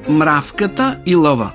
Мравката и лъва.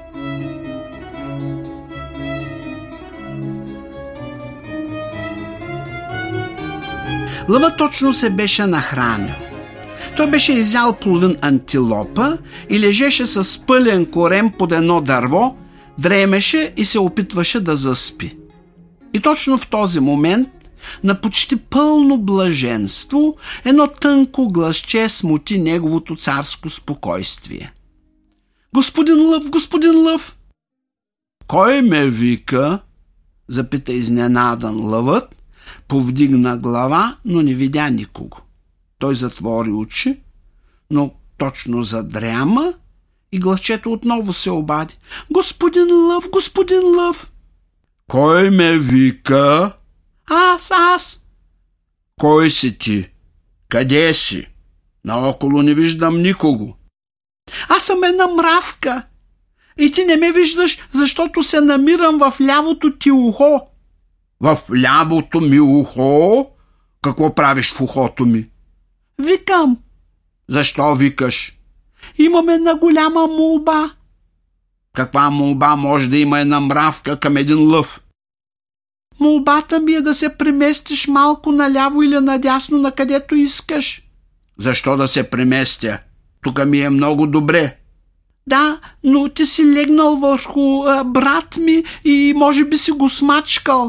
Лъва точно се беше нахранил. Той беше изял половин антилопа и лежеше с пълен корем под едно дърво, дремеше и се опитваше да заспи. И точно в този момент, на почти пълно блаженство, едно тънко гласче смути неговото царско спокойствие. Господин Лъв, господин Лъв! Кой ме вика? Запита изненадан лъвът, повдигна глава, но не видя никого. Той затвори очи, но точно задряма и гласчето отново се обади. Господин Лъв, господин Лъв! Кой ме вика? Аз. Кой си ти? Къде си? Наоколо не виждам никого. Аз съм една мравка. И ти не ме виждаш, защото се намирам в лявото ти ухо. В лявото ми ухо? Какво правиш в ухото ми? Викам. Защо викаш? Имам една голяма молба. Каква молба може да има една мравка към един лъв? Молбата ми е да се преместиш малко наляво или надясно, на където искаш. Защо да се преместя? Тук ми е много добре. Да, но ти си легнал върху брат ми и може би си го смачкал.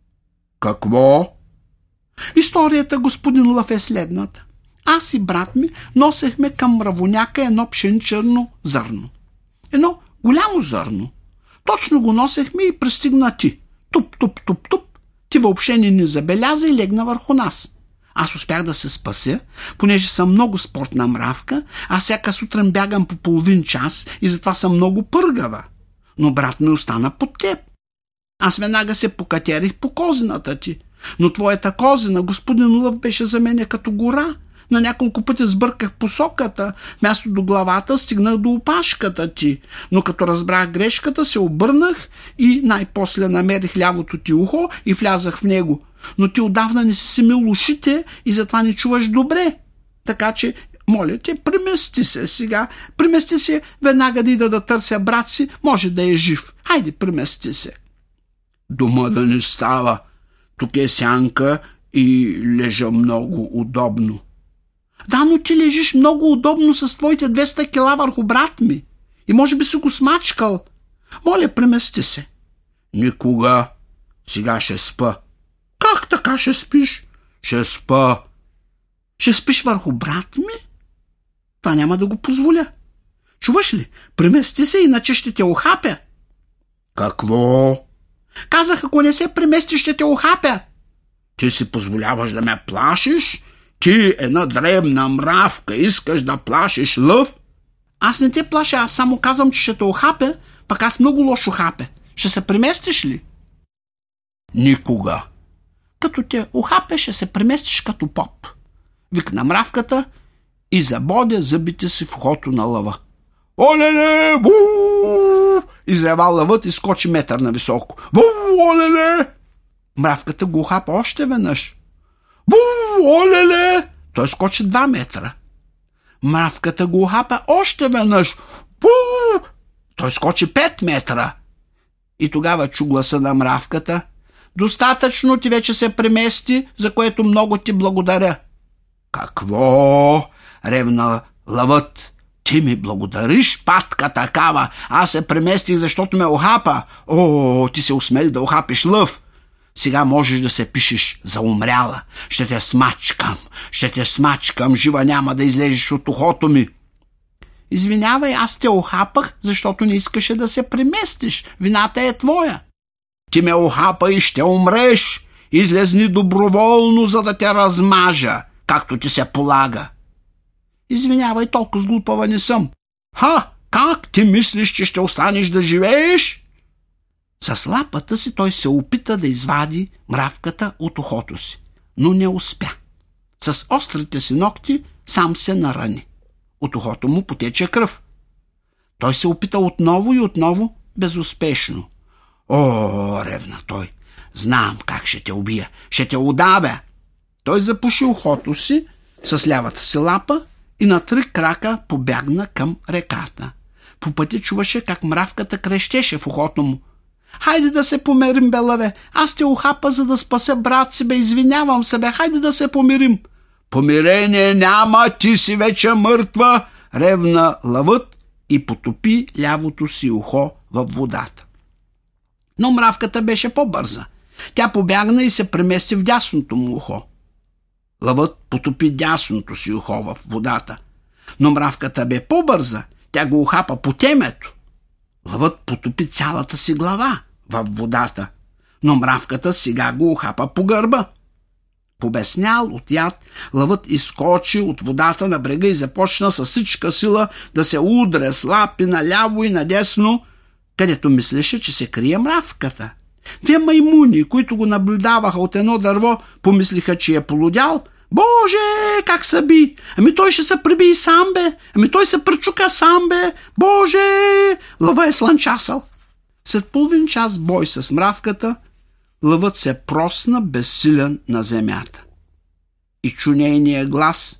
Какво? Историята, господин Лъв, е следната. Аз и брат ми носехме към мравоняка едно пшеничерно зърно. Едно голямо зърно. Точно го носехме и пристигна ти. Туп, туп, туп, туп. Ти въобще не ни забеляза и легна върху нас. Аз успях да се спася, понеже съм много спортна мравка, а всяка сутрин бягам по половин час и затова съм много пъргава. Но брат ми остана под теб. Аз веднага се покатерих по козината ти, но твоята козина, господин Лъв, беше за мене като гора. На няколко пъти сбърках посоката, вместо до главата стигнах до опашката ти, но като разбрах грешката, се обърнах и най-после намерих лявото ти ухо и влязах в него. Но ти отдавна не си мил ушите и затова не чуваш добре. Така че, моля те, премести се сега. Премести се, веднага да ида да търся брат си, може да е жив. Хайде, премести се. Дома да не става. Тук е сянка и лежа много удобно. Да, но ти лежиш много удобно с твоите 200 кила върху брат ми. И може би си го смачкал. Моля, премести се. Никога. Сега ще спа. Как така ще спиш? Ще спа. Ще спиш върху брат ми? Това няма да го позволя. Чуваш ли? Премести се, иначе ще те охапя. Какво? Казах, ако не се премести, ще те охапя. Ти си позволяваш да ме плашиш? Ти, една дребна мравка, искаш да плашиш лъв? Аз не те плаша, аз само казвам, че ще те охапя, пък аз много лошо хапя. Ще се преместиш ли? Никога. Като те охапя, ще се преместиш като поп. Викна мравката и забодя зъбите си в ухото на лъва. Олеле, бу! Изрева лъвът и скочи метър нависоко. Бу, олеле! Мравката го охапа още веднъж. Бу, олеле! Той скочи 2 метра. Мравката го охапа още веднъж. Бу! Той скочи 5 метра. И тогава чу гласа на мравката. Достатъчно ти вече се премести, за което много ти благодаря. Какво? Ревна лъвът. Ти ми благодариш, патка такава. Аз се преместих, защото ме охапа. О, ти се усмели да охапиш лъв. Сега можеш да се пишеш за умряла. Ще те смачкам, жива няма да излезеш от ухото ми. Извинявай, аз те охапах, защото не искаше да се преместиш. Вината е твоя. Ти ме охапа и ще умреш. Излезни доброволно, за да те размажа, както ти се полага. Извинявай, толкова сглупава не съм. Как ти мислиш, че ще останеш да живееш? С лапата си той се опита да извади мравката от ухото си, но не успя. С острите си ногти сам се нарани. От ухото му потече кръв. Той се опита отново и отново, безуспешно. О, ревна той, знам как ще те убия, ще те удавя. Той запуши ухото си с лявата си лапа и на 3 крака побягна към реката. По пътя чуваше как мравката крещеше в ухото му. Хайде да се помирим, бе, лъве. Аз те ухапа, за да спася брат си, бе. Извинявам се, бе. Хайде да се помирим. Помирение няма, ти си вече мъртва, ревна лъвът и потопи лявото си ухо във водата. Но мравката беше по-бърза. Тя побягна и се премести в дясното му ухо. Лъвът потопи дясното си ухо в водата. Но мравката бе по-бърза. Тя го ухапа по темето. Лъвът потопи цялата си глава в водата. Но мравката сега го ухапа по гърба. Побеснял от яд, лъвът изскочи от водата на брега и започна със всичка сила да се удря с лапи наляво и надесно, където мислеше, че се крие мравката. Две маймуни, които го наблюдаваха от едно дърво, помислиха, че е полудял. Боже, как се би! Ами той ще се приби и сам, бе! Ами той се пречука сам, бе! Боже! Лъва е слънчасал. След половин час бой с мравката, лъвът се просна безсилен на земята. И чу нейния глас: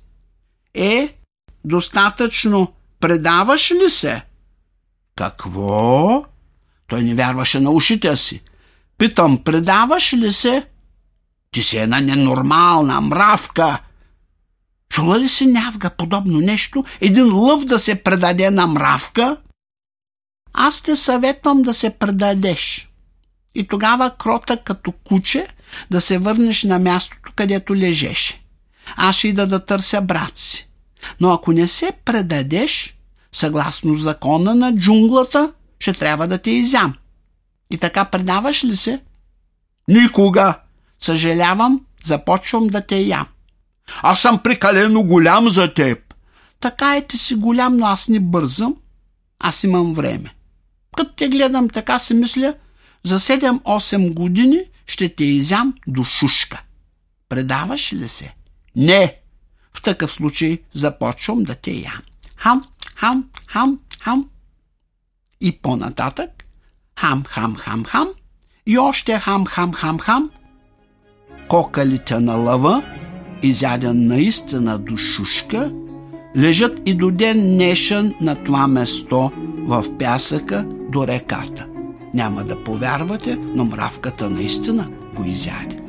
достатъчно, предаваш ли се? Какво? Той не вярваше на ушите си. Питам, предаваш ли се? Ти си една ненормална мравка. Чула ли си някога подобно нещо? Един лъв да се предаде на мравка? Аз те съветвам да се предадеш. И тогава кротък като куче да се върнеш на мястото, където лежеше. Аз ще ида да търся брат си. Но ако не се предадеш, съгласно закона на джунглата, ще трябва да те изям. И така предаваш ли се? Никога. Съжалявам, започвам да те ям. Аз съм прекалено голям за теб. Така е, ти си голям, но аз не бързам. Аз имам време. Като те гледам, така си мисля, за 7-8 години ще те изям до шушка. Предаваш ли се? Не. В такъв случай започвам да те ям. Хам, хам, хам, хам. И по-нататък хам, хам, хам, хам. И още хам, хам, хам, хам. Кокалите на лъва, изяден наистина до шушка, лежат и до ден днешен на това место в пясъка до реката. Няма да повярвате, но мравката наистина го изяде.